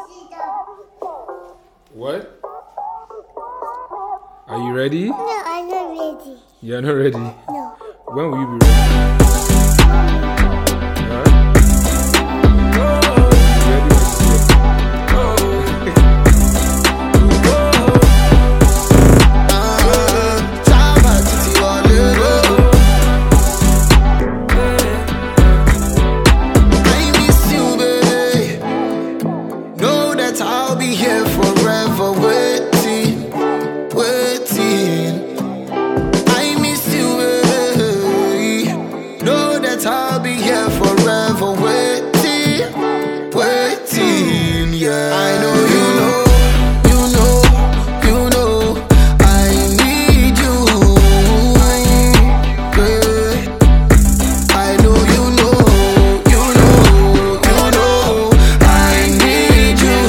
What? Are you ready? No, I'm not ready. You're not ready? No. When will you be ready? I'll be here forever waiting, waiting. I miss you, baby. Know that I'll be here forever waiting, waiting. Yeah, I know you know, you know, you know. I need you. I know you know, you know, you know. I need you.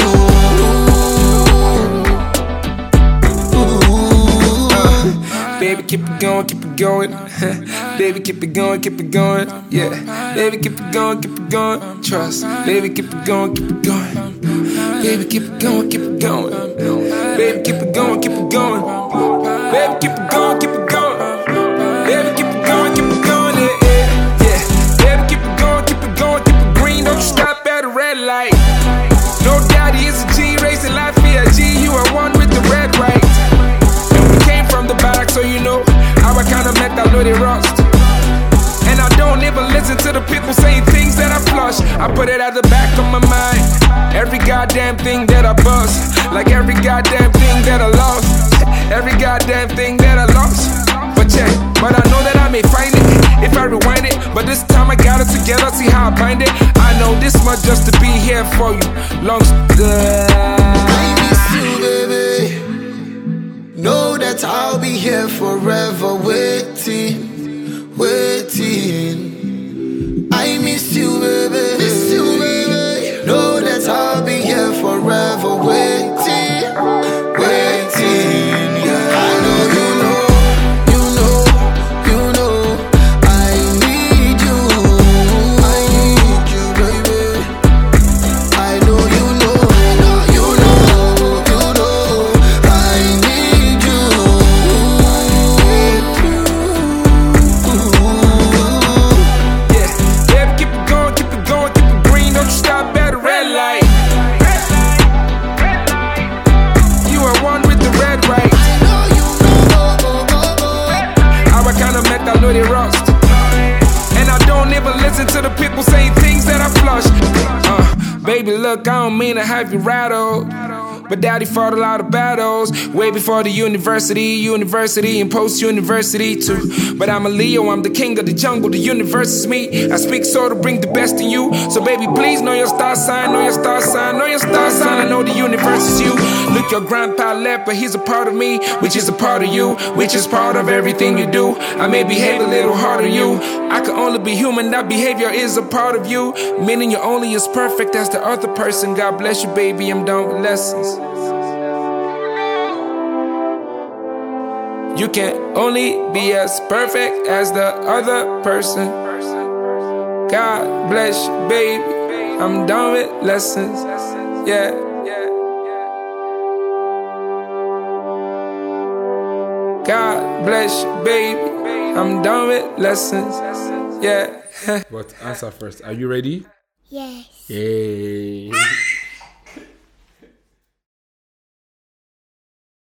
Baby, keep it going, keep it going. Baby, keep it going, keep it going. Yeah, baby, keep it going, keep it going. Trust, baby, keep it going, keep it going. Baby, keep it going, keep it going. Baby, keep it going, keep it going. Baby, keep it going, keep it going. Baby, keep it going, keep it going. Yeah, yeah, yeah. Baby, keep it going, keep it going, keep it green. Don't you stop at a red light. No daddy is a G, racing life via G. You are one with the red right. The back, so you know how I kinda met that know they rust. And I don't even listen to the people saying things that I flush. I put it at the back of my mind. Every goddamn thing that I bust, like every goddamn thing that I lost, every goddamn thing that I lost. But check, but I know that I may find it if I rewind it. But this time I got it together, see how I bind it. I know this much just to be here for you. Long I miss you, baby. Know that I'll be here forever waiting, waiting. I miss you, baby. Miss you, baby. Know that I'll be here forever waiting, waiting. Yeah, I know you know, you know, you know. I need you, I need you, baby. I know you know, you know, you know. I need you. To the people saying things that I flush. Baby, look, I don't mean to have you rattled, but daddy fought a lot of battles way before the university and post-university too. But I'm a Leo, I'm the king of the jungle, the universe is me. I speak so to bring the best in you. So baby, please know your star sign, know your star sign, know your star sign. I know the universe is you. Look, your grandpa left, but he's a part of me, which is a part of you, which is part of everything you do. I may behave a little harder than you. I can only be human, that behavior is a part of you. Meaning you're only as perfect as the other person. God bless you, baby, I'm done with lessons. You can only be as perfect as the other person. God bless you, baby, I'm done with lessons. Yeah. God bless you, baby, I'm done with lessons. Yeah. But answer first. Are you ready? Yes. Yay.